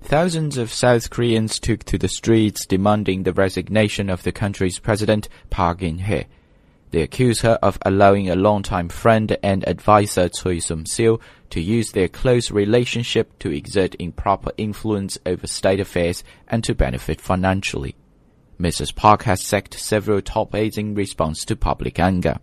Thousands of South Koreans took to the streets demanding the resignation of the country's president, Park Geun-hye. They accuse her of allowing a longtime friend and advisor Choi Sung-sil to use their close relationship to exert improper influence over state affairs and to benefit financially. Mrs. Park has sacked several top aides in response to public anger.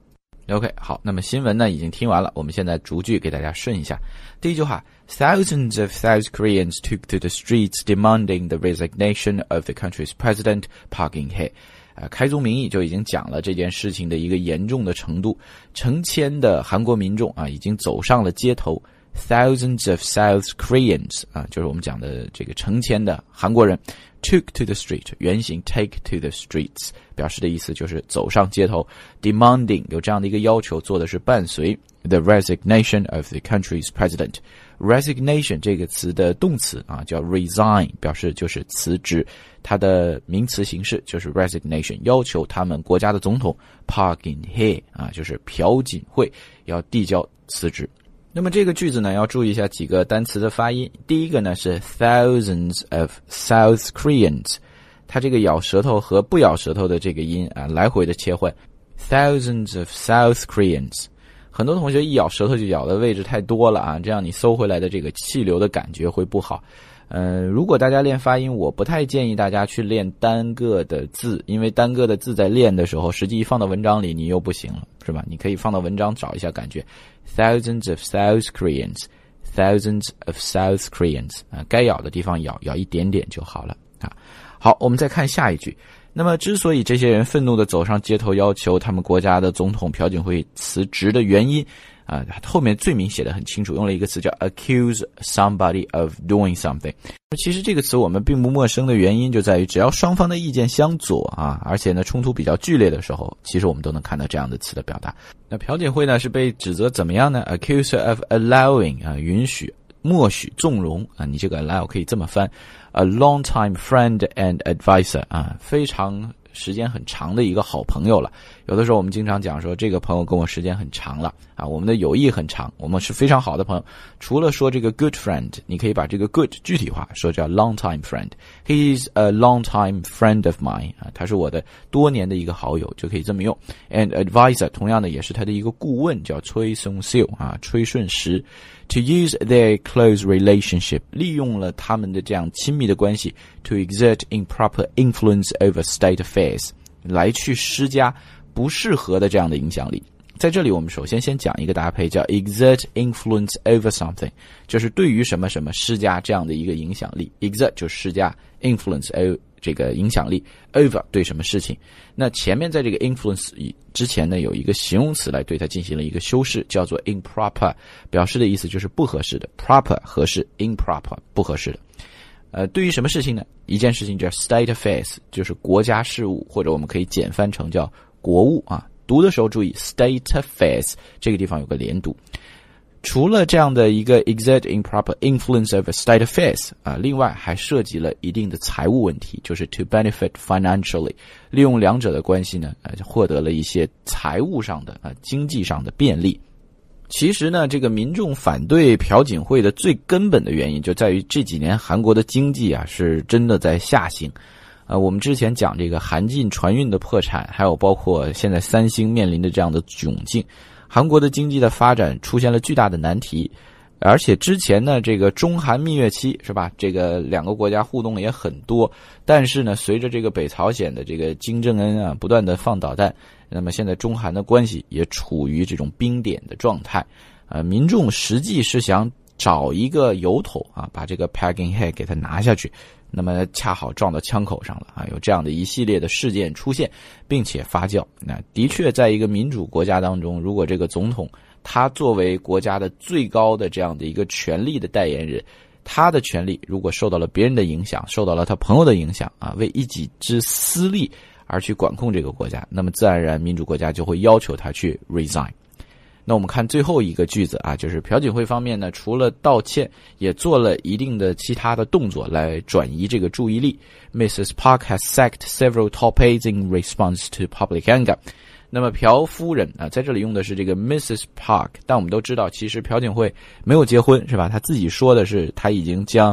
OK， 好，那么新闻呢已经听完了，我们现在逐句给大家顺一下。第一句话 ，Thousands of South Koreans took to the streets demanding the resignation of the country's president, Park Geun-hye。开宗明义就已经讲了这件事情的一个严重的程度，成千的韩国民众已经走上了街头。Thousands of South Koreans 就是我们讲的这个成千的韩国人 took to the street 原型 take to the streets 表示的意思就是走上街头 demanding 有这样的一个要求做的是伴随 the resignation of the country's president resignation 这个词的动词叫 resign 表示就是辞职它的名词形式就是 resignation 要求他们国家的总统 Park Geun-hye 就是朴槿惠要递交辞职那么这个句子呢要注意一下几个单词的发音第一个呢是 thousands of South Koreans 它这个咬舌头和不咬舌头的这个音来回的切换 thousands of South Koreans 很多同学一咬舌头就咬的位置太多了这样你搜回来的这个气流的感觉会不好如果大家练发音我不太建议大家去练单个的字因为单个的字在练的时候实际放到文章里你又不行了是吧你可以放到文章找一下感觉 thousands of South Koreans thousands of South Koreans 该咬的地方咬一点点就好了好我们再看下一句那么之所以这些人愤怒地走上街头要求他们国家的总统朴槿惠辞职的原因后面罪名写得很清楚用了一个词叫 accuse somebody of doing something 其实这个词我们并不陌生的原因就在于只要双方的意见相左而且呢冲突比较剧烈的时候其实我们都能看到这样的词的表达那朴槿惠呢是被指责怎么样呢 accuse of allowing 允许默许纵容你这个 allow 可以这么翻 a long-time friend and advisor 非常时间很长的一个好朋友了有的时候我们经常讲说这个朋友跟我时间很长了我们的友谊很长我们是非常好的朋友除了说这个 good friend 你可以把这个 good 具体化说叫 long-time friend He's a long-time friend of mine 他是我的多年的一个好友就可以这么用 and advisor 同样的也是他的一个顾问叫崔松秀崔顺实To use their close relationship 利用了他们的这样亲密的关系 to exert improper influence over state affairs 来去施加不适合的这样的影响力在这里我们首先讲一个搭配叫 exert influence over something 就是对于什么什么施加这样的一个影响力 exert 就施加 influence over 这个影响力 over 对什么事情那前面在这个 influence 之前呢有一个形容词来对它进行了一个修饰叫做 improper 表示的意思就是不合适的 proper 合适 improper 不合适的对于什么事情呢一件事情叫 state affairs 就是国家事务或者我们可以简翻成叫国务读的时候注意 state affairs 这个地方有个连读除了这样的一个 exert improper influence over state affairs 另外还涉及了一定的财务问题就是 to benefit financially 利用两者的关系呢获得了一些财务上的经济上的便利其实呢这个民众反对朴槿惠的最根本的原因就在于这几年韩国的经济是真的在下行我们之前讲这个韩进船运的破产还有包括现在三星面临的这样的窘境韩国的经济的发展出现了巨大的难题而且之前呢这个中韩蜜月期是吧这个两个国家互动也很多但是呢随着这个北朝鲜的这个金正恩不断的放导弹那么现在中韩的关系也处于这种冰点的状态民众实际是想找一个由头把这个 Park Geun-hye 给他拿下去那么恰好撞到枪口上了有这样的一系列的事件出现并且发酵那的确在一个民主国家当中如果这个总统他作为国家的最高的这样的一个权力的代言人他的权力如果受到了别人的影响受到了他朋友的影响为一己之私利而去管控这个国家那么自然而然民主国家就会要求他去 resign那我们看最后一个句子就是朴槿惠方面呢除了道歉也做了一定的其他的动作来转移这个注意力 Mrs. Park has sacked several top aides in response to public anger 那么朴夫人在这里用的是这个 Mrs. Park 但我们都知道其实朴槿惠没有结婚是吧她自己说的是她已经将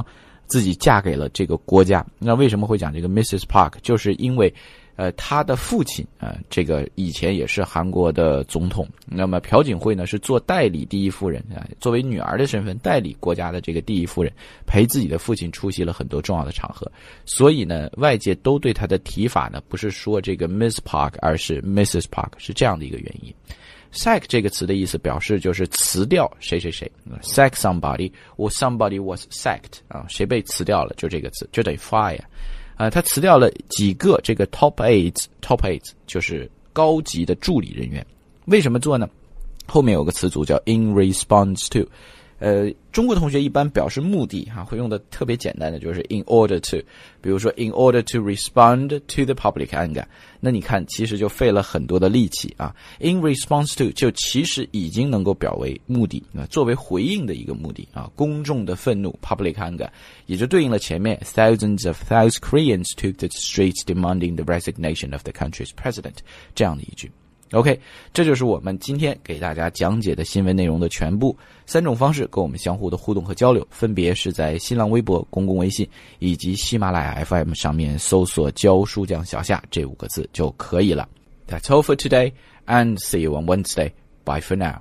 自己嫁给了这个国家。那为什么会讲这个 Mrs. Park？ 就是因为他的父亲这个以前也是韩国的总统。那么朴槿惠呢是做代理第一夫人作为女儿的身份代理国家的这个第一夫人，陪自己的父亲出席了很多重要的场合。所以呢，外界都对他的提法呢不是说这个 Miss Park， 而是 Mrs. Park， 是这样的一个原因。sack 这个词的意思表示就是辞掉谁谁谁 ，sack somebody or somebody was sacked 谁被辞掉了，就这个词，就等于 fire。他辞掉了几个这个 top aides 就是高级的助理人员。为什么做呢？后面有个词组叫 in response to。中国同学一般表示目的会用的特别简单的就是 in order to， 比如说 in order to respond to the public anger， 那你看其实就费了很多的力气in response to 就其实已经能够表为目的，作为回应的一个目的公众的愤怒 public anger， 也就对应了前面 thousands of South Koreans took to the streets demanding the resignation of the country's president 这样的一句。OK， 这就是我们今天给大家讲解的新闻内容的全部。3种方式跟我们相互的互动和交流，分别是在新浪微博、公共微信以及喜马拉雅 FM 上面搜索教书匠小夏这5个字就可以了。That's all for today and see you on Wednesday. Bye for now.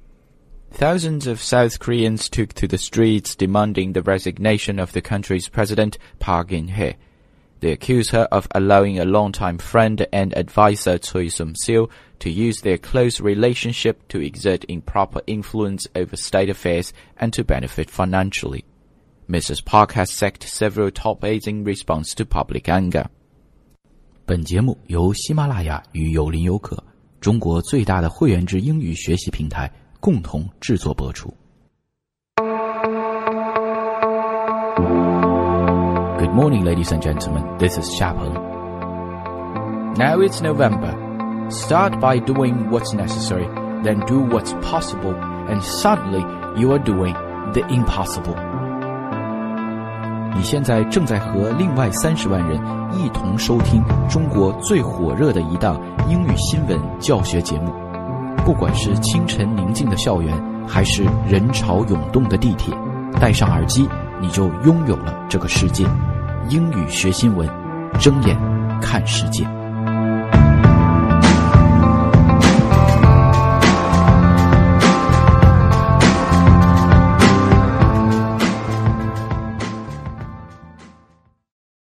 Thousands of South Koreans took to the streets demanding the resignation of the country's president, Park Geun-hye.They accuse her of allowing a longtime friend and advisor Choi Sum-sil to use their close relationship to exert improper influence over state affairs and to benefit financially. Mrs. Park has sacked several top aides in response to public anger. 本节目由喜马拉雅与有邻有可中国最大的会员制英语学习平台共同制作播出。Good morning, ladies and gentlemen. This is Xiapeng. Now it's November. Start by doing what's necessary, then do what's possible, and suddenly you are doing the impossible. 你现在正在和另外30万人一同收听中国最火热的一档英语新闻教学节目。不管是清晨宁静的校园，还是人潮涌动的地铁，戴上耳机，你就拥有了这个世界。英语学新闻，睁眼看世界。